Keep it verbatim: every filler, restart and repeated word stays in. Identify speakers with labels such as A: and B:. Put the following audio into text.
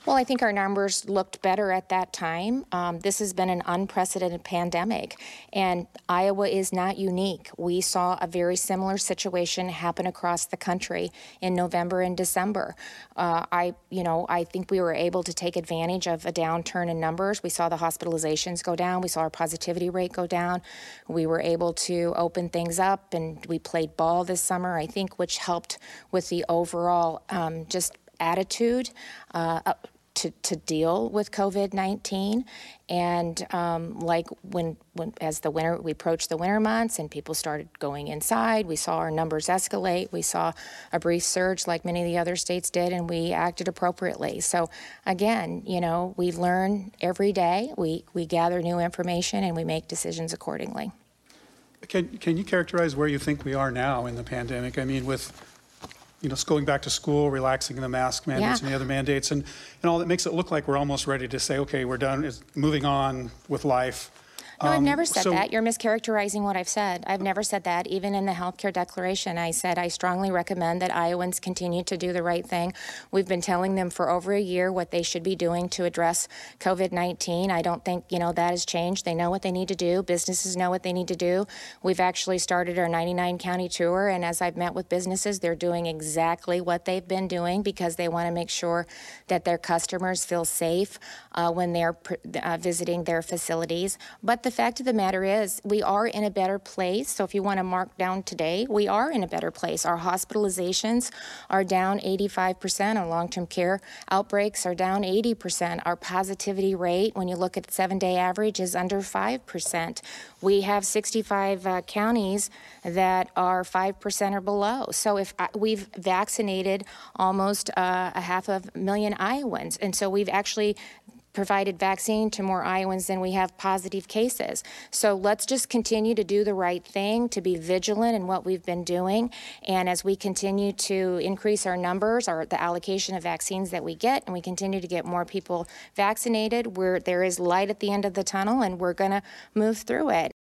A: Well, I think our numbers looked better at that time. Um, this has been an unprecedented pandemic, and Iowa is not unique. We saw a very similar situation happen across the country in November and December. Uh, I, you know, I think we were able to take advantage of a downturn in numbers. We saw the hospitalizations go down. We saw our positivity rate go down. We were able to open things up, and we played ball this summer, I think, which helped with the overall um, just attitude uh, to, to deal with COVID nineteen. And um, like when, when, as the winter, we approached the winter months and people started going inside, we saw our numbers escalate. We saw a brief surge like many of the other states did, and we acted appropriately. So again, you know, we learn every day. We, we gather new information and we make decisions accordingly.
B: Can, can you characterize where you think we are now in the pandemic? I mean, with you know, going back to school, relaxing the mask mandates
A: Yeah.
B: and the other mandates, and, and all that makes it look like we're almost ready to say, okay, we're done, is moving on with life.
A: No, I've
B: Um,
A: never said
B: so-
A: that. You're mischaracterizing what I've said. I've never said that. Even in the healthcare declaration, I said I strongly recommend that Iowans continue to do the right thing. We've been telling them for over a year what they should be doing to address COVID nineteen. I don't think, you know, that has changed. They know what they need to do. Businesses know what they need to do. We've actually started our ninety-nine county tour, and as I've met with businesses, they're doing exactly what they've been doing because they want to make sure that their customers feel safe uh, when they're uh, visiting their facilities. But the The fact of the matter is we are in a better place. So if you want to mark down today, we are in a better place. Our hospitalizations are down eighty-five percent. Our long-term care outbreaks are down eighty percent. Our positivity rate, when you look at the seven-day average, is under five percent. We have sixty-five uh, counties that are five percent or below. So if I, we've vaccinated almost uh, a half a million Iowans, and so we've actually provided vaccine to more Iowans than we have positive cases. So let's just continue to do the right thing, to be vigilant in what we've been doing. And as we continue to increase our numbers, or the allocation of vaccines that we get, and we continue to get more people vaccinated, where there is light at the end of the tunnel, and we're going to move through it.